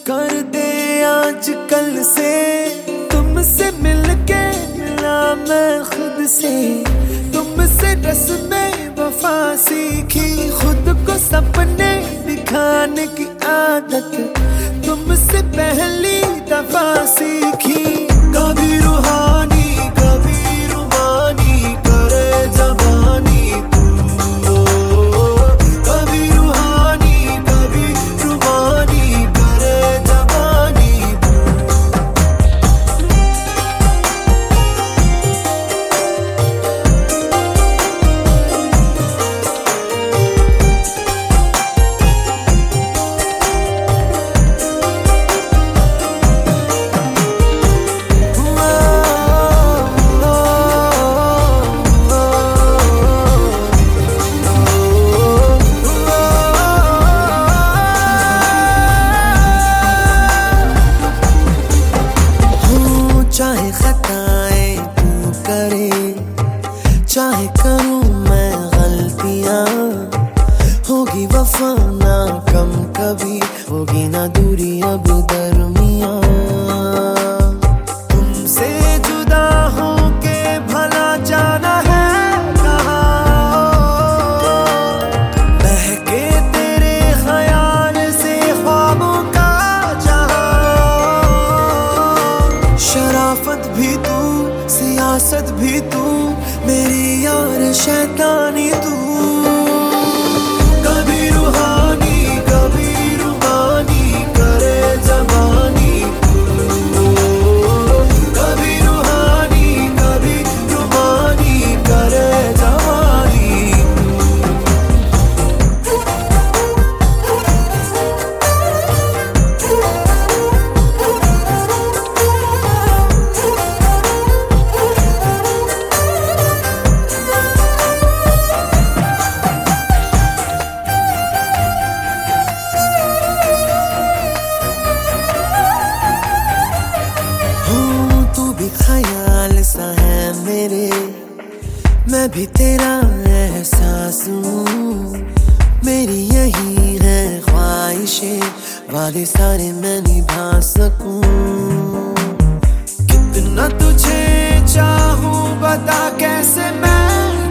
कर दे आजकल से तुमसे मिलके मिला मैं खुद से, तुमसे रस्में वफा सीखी, खुद को सपने दिखाने की आदत तुमसे पहली दफा सीखी। कभी रूहानी कभी रुबानी करे जबानी तू, कभी रूहानी कभी रुबानी करे जबानी तू। चाहे खताएं तू करे, चाहे करूं मैं गलतियां, होगी वफा ना कम कभी, होगी ना दूरी अब दरमियां। तुमसे जुदा होके भला जाना है कहाँ, बहके तेरे ख्याल से ख्वाबों का जहां। शराफत भी तू सियासत भी तू, मेरी यार शैतानी तू। कभी रूहानी कभी रुबानी करे जबानी तू, कभी रूहानी कभी रुबानी करे जबानी ख्याल सा है मेरे, मैं भी तेरा एहसास हूँ। मेरी यही है ख्वाहिशें, वादे सारे मैं निभा सकूं। कितना तुझे चाहूं बता कैसे मैं